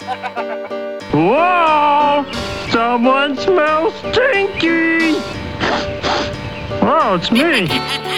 Whoa! Someone smells stinky! Oh, it's me.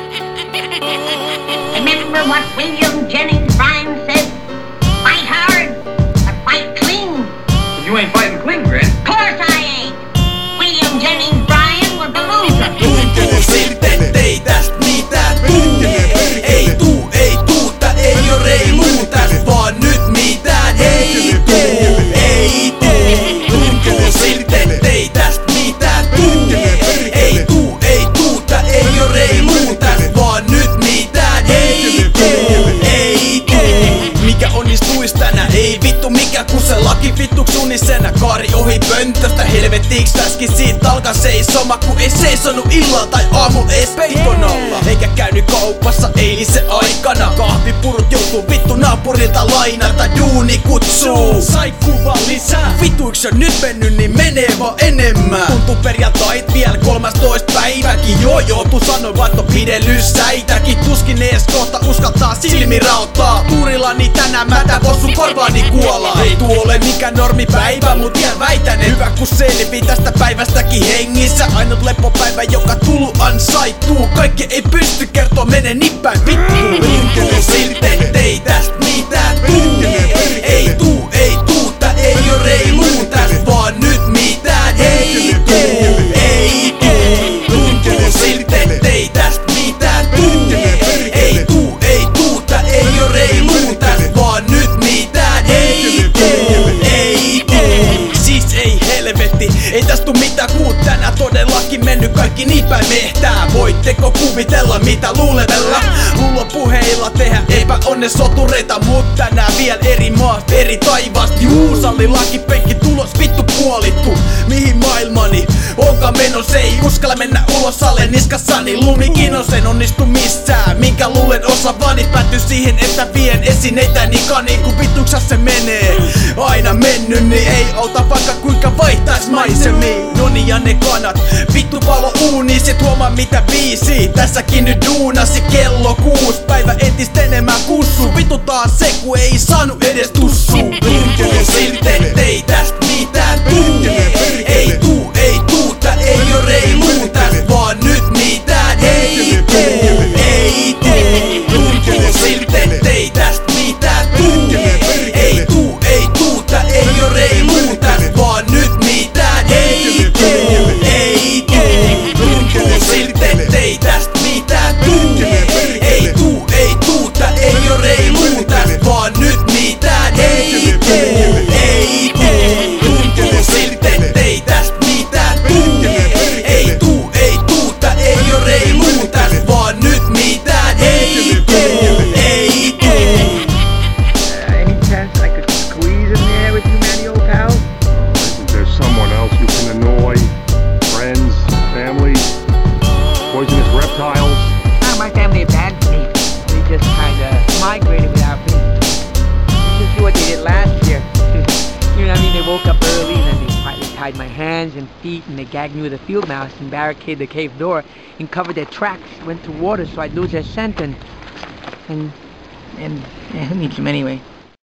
Remember what William Jennings Bryan said? Fight hard, but fight clean. You ain't fighting clean, Grin. Of course I ain't. William Jennings Bryan was the loser. Tuntuu siltä, ettei tästä mitään tuu. Ei tuu, ei tuuta, ei oo reiluu tästä, vaan nyt mitään ei tuu. Ei tuu. Tuntuu siltä, ettei tästä mitään tuu. Ei tuu, ei tuuta, ei oo reiluu tästä, vaan nyt mitään ei tuu. Ei tuu. Mikä onnistuis tänään? Ei vittu mikä kun se laki vittuks unisena. Kaari ohi pöntöstä, helvettiiks täskin siitä alkaa seisoma. Kun ei seisonut illalla tai aamulla ees peiton alla. Eikä käynyt kaupassa eilisen aikana. Kahvipurut joutuu vittu naapurilta lainata. Duuni kutsuu, sai kuva lisää. Vittuiks on nyt mennyt niin menee vaan enemmän. Tuntuu perjantait vielä 13 päiväkin. Joo joutuu sanoi vaihto pidelyssäitäkin. Tuskin ees kohta uskaltaa silmi rauttaa. Tuurillani tänään mätä vois sun korvaani kuolla. Ei tuo ole mikään normipäivä, mut vielä väitän hyvä kun selvii tästä päivästäkin hengissä. Ainut leppopäivä joka tullu ansaittuu. Kaikki ei pysty kertoo mene nippäin vittuun. Tuntuu siltä ettei tästä mitään tuu. Ei tuu, ei tuuta, ei oo reiluu tästä, vaan nyt mitään ei tuu. Ei tuu. Tuntuu siltä ettei tästä mitään tuu. Ei tuu, ei tuuta, ei oo reiluu tästä, vaan nyt mitään ei tuu. Ei tuu. Siis ei helvetti, ei tästä tuu mitään kuut tänään todellakin mennyt kaikki niin päin mehtää. Voitteko kuvitella mitä luulevella? Luulopuheilla tehdä epäonnesotureita, mut tänään vielä eri maasta, eri taivaasta. Juu, sallilaki penkki tulos vittu puolittu. Mihin maailmani onkaan menos, ei uskalla mennä ulos alle niskassani. Lumikinos en onnistu missään, minkä luulen osavani. Päätty siihen, että vien esineitäni kaniin, kun vittuksas se menee. Aina mennyt, niin ei auta vaikka kuinka vaihtais maisemiin. Noni ja ne kanat, vittu palo uuni, sit huomaa mitä biisi. Tässäkin nyt duunasi kello 6 päivä entistä enemmän kussu. Vittu taas se ku ei saanut edes tussuu. Tuntuu siltä ettei tästä mitään tuu. Ei tuu, ei tuuta, ei oo reiluu tästä, vaan nyt mitään ei tuu. Ei tuu. Tuntuu siltä ettei tästä mitään tuu. Ei tuu, ei tuuta, ei oo reiluu tästä, vaan nyt mitään ei tuu. Ei tuu. Tuntuu siltä ettei tästä mitään tuu. Ei tuu, ei tuuta, ei oo reiluu tästä, vaan nyt mitään ei tuu. Ei tuu. Tuntuu siltä ettei tästä mitään tuu. Ei tuu, ei tuuta, ei oo reiluu tästä, vaan nyt mitään ei tuu. Ei tuu. Any chance I could squeeze in there with you, Manny, old pal? Isn't there someone else you can annoy? Friends, family, poisonous reptiles? My family abandoned me. They just kinda migrated without me. You can see what they did last year. You know what I mean? They woke up early and then they tied my hands and feet and they gagged me with a field mouse and barricaded the cave door and covered their tracks. Went to water so I'd lose their scent and who needs them anyway?